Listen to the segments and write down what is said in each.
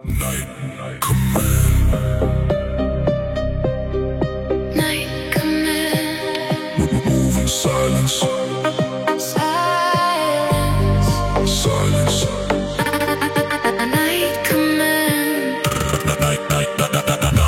Night command. Night command. Move in silence. Silence. Silence. Night command. Night command.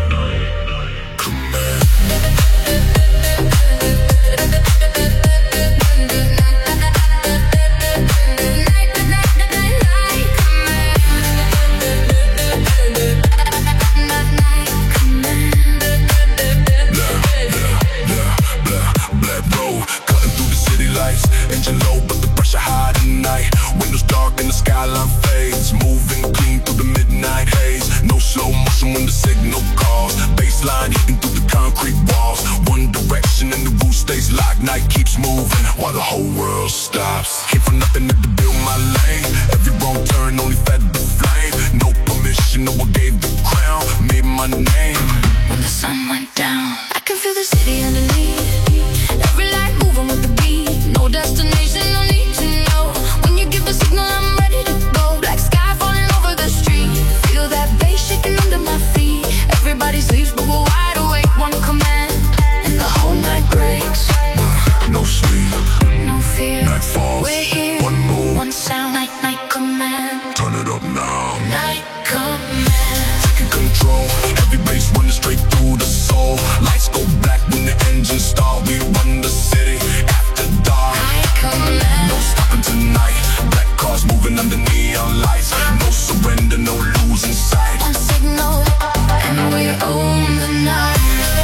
Engine low, but the pressure high tonight. Windows dark and the skyline fades. Moving clean through the midnight haze. No slow motion when the signal calls. Baseline hitting through the concrete walls. One direction and the roof stays locked. Night keeps moving while the whole world stops. Came for nothing had to build my lane. Every wrong turn only fed the flame. No permission, no one gave the crown. Made my name. When the sun went down, I can feel the city underneath. Every light moving with the beat. No destination, no need to know. When you give the signal, I'm ready to go. Black sky falling over the street. Feel that bass shaking under my feet. Everybody sleeps, but we're wide awake. One command, and the whole night breaks. No sleep, No fear, night falls. we're here. One move, One sound, night command. turn it up now. Night command. Taking control, every bass running straight through the soul. Lights go black when the engines start. We run the city after dark. Night command. No stopping tonight. Black cars moving under neon lights. No surrender, no losing sight. One signal, and we own the night.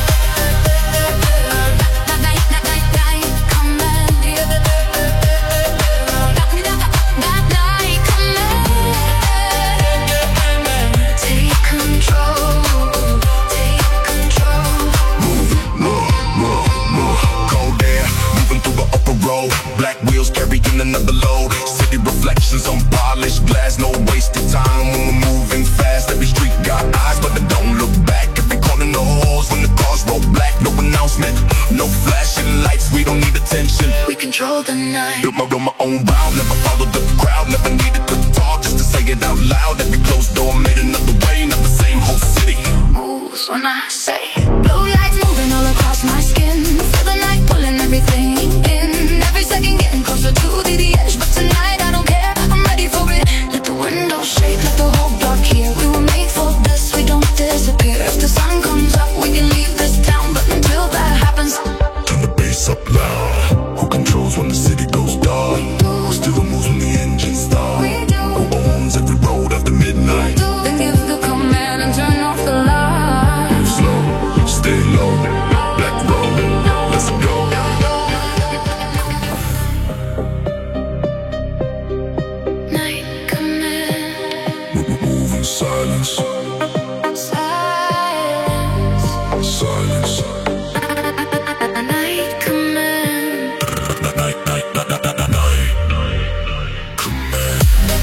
Black wheels carrying another load. City reflections on polished glass. No wasted time when we're moving fast. Every street got eyes, but they don't look back. Every corner no holes when the cars roll black. No announcement, no flashing lights. We don't need attention. We control the night. Built my own route. Never followed the crowd. Never needed to talk just to say it out loud. Every closed door made another way. Not the same whole city Moves when I say. Blue lights moving all across my skin. Feel the night pulling everything in. Every second getting closer to the edge. But tonight I don't care, I'm ready for it. Let the windows shake, let the whole block hear. We were made for this, we don't disappear. If the sun comes up, we can leave this town. But until that happens, turn the bass up loud. Who controls when the city goes dark? Who still moves when the engines start? we do. Who owns every road after midnight? Then give the command and turn off the light. Slow, stay low. Black road, let's go. Night command. Move in silence. Silence. Silence. Night command. Night command.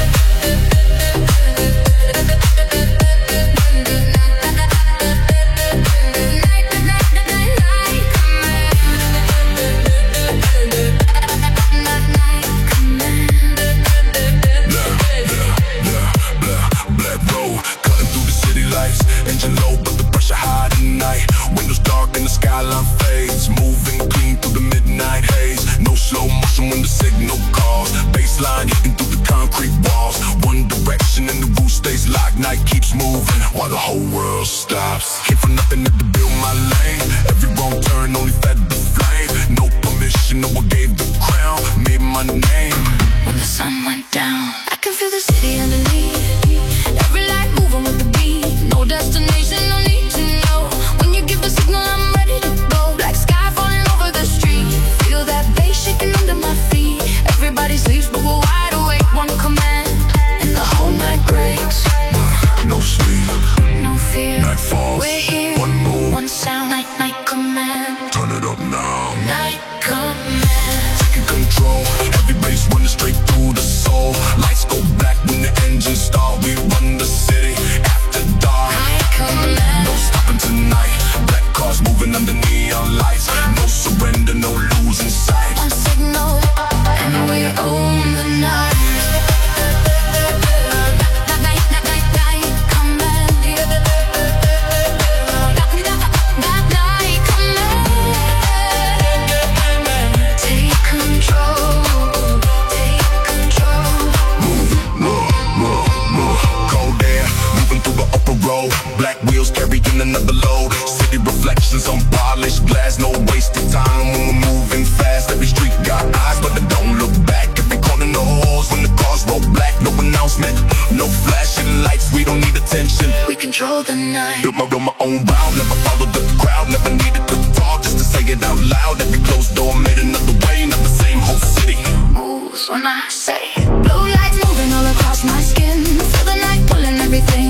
Black road, cutting through the city lights. Engine low, but the pressure high tonight. Windows dark and the skyline fades. Moving clean through the midnight haze. No slow motion when the signal calls. Baseline hitting through the concrete walls. One direction and the roof stays locked. Night keeps moving while the whole world stops. Came for nothing had to build my lane. Every wrong turn only fed the flame. No permission, no one gave the crown. Made my name. When the sun went down, I can feel the city underneath. Every light moving with the beat. No destination, no need to know. When you give the signal, I'm ready to go. Black sky falling over the street. Feel that bass shaking under my feet. Everybody sleeps, but we're wide awake. One command, and the whole night breaks. No sleep, No fear, night falls. we're here. One move, One sound, night command. turn it up now. Night command. Taking control, every bass running straight through the soul. Lights go black when the engines start. We road. Black wheels carrying another load. City reflections on polished glass. No wasted time when we're moving fast. Every street got eyes, but they don't look back. Every corner no holes when the cars roll black. No announcement, no flashing lights. We don't need attention. We control the night. Built my own route. Never followed the crowd. Never needed to talk just to say it out loud. Every closed door made another way. Not the same whole city Moves when I say. Blue lights moving all across my skin. Feel the night pulling everything